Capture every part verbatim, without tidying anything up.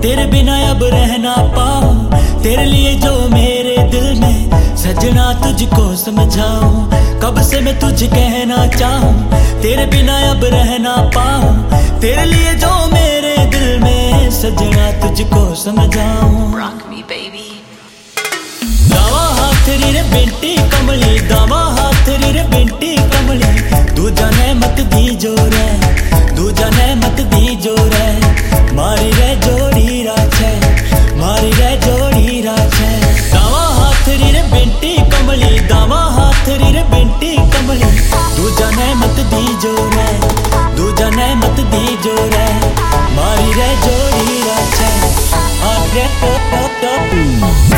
तेरे बिना अब रह ना पाऊं, तेरे लिए जो मेरे दिल में सजना तुझको समझाऊं। कब से मैं तुझे कहना चाहूं, तेरे बिना अब रह ना पाऊं, तेरे लिए जो मेरे दिल में सजना तुझको समझाऊं। Rock me, baby. दावा हाथ रे बेटी कमली, दावा हाथ रे बेटी कमली, दूजा ने मत दी जोर है, दूजा ने मत दी जोर है, मारी रे जोड़ी राज है, मारी रे जोड़ी राज है। दावा हाथ रे बेटी कमली, दावा हाथ रे बेटी कमली, दूजा ने मत दी जोर है, दूजा ने मत दी जोर है, मारी रे जोड़ी राज है। आगे तो तो तो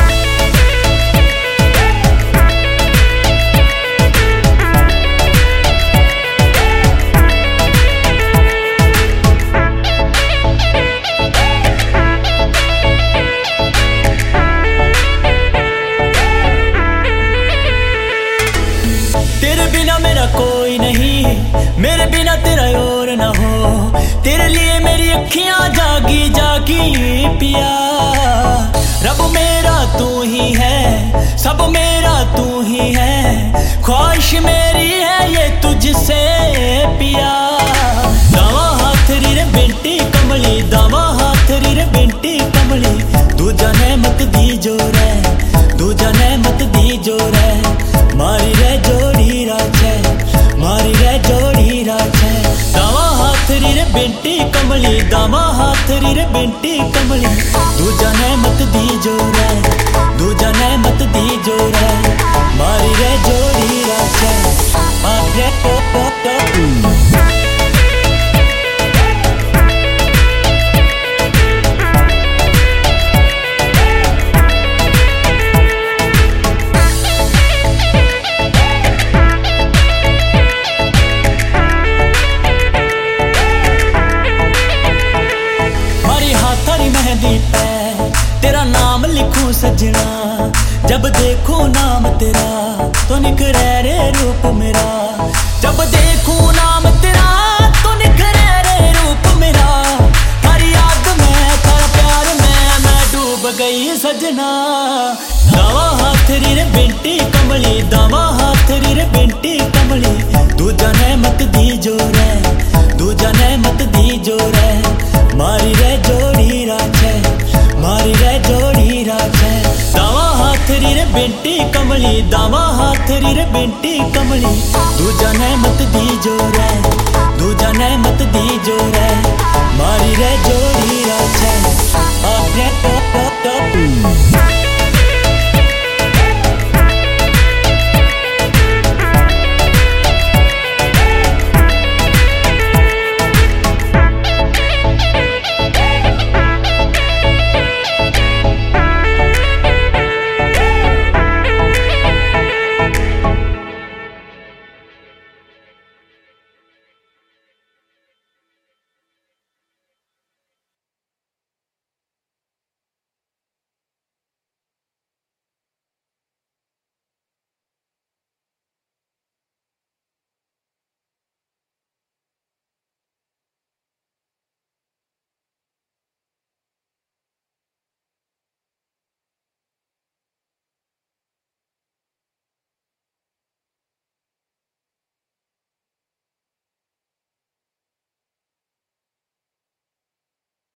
तेरे बिना मेरा कोई नहीं, मेरे बिना तेरा और ना हो, तेरे लिए मेरी अखियां जागी जागी पिया। रब मेरा तू ही है, सब मेरा तू ही है, ख्वाहिश मेरी है ये तुझसे पिया। दावा हाथ रे बेटी कमली, दावा हाथ रे बेटी कमली, दूजा ने मत दी जोर है, दूजा ने मत दी जोर है, मारी रे जोड़ी राज है, मारी रे जोड़ी राज है। दावा हाथ रे बेटी कमली, दावा हाथ रे बेटी कमली, दूजा ने मत दी जोर है, दूजा ने मत दी जोर है, मारी रे जोड़ी राज है। आगे तो तो तो मेहंदी पे तेरा नाम लिखूं सजना, जब देखूं नाम तेरा तो निखरे रे रूप मेरा, जब देखूं नाम तेरा तो निखरे रे रूप मेरा, हर याद में तेरा प्यार में मैं डूब गई सजना। दावा हाथ रे बेटी कमली, दावा हाथ रे बेटी कमली, दूजा ने मत दी जोर है, दूजा ने मत दी जोर है, मारी रे जोड़ी राज है, मारी रे जोड़ी राज है। दावा हाथ रे बेटी कमली, दावा हाथ रे बेटी कमली, दूजा ने मत दी जोर है, दूजा ने मत दी जोर है, मारी रे जोड़ी राज है। आगे तो तो तो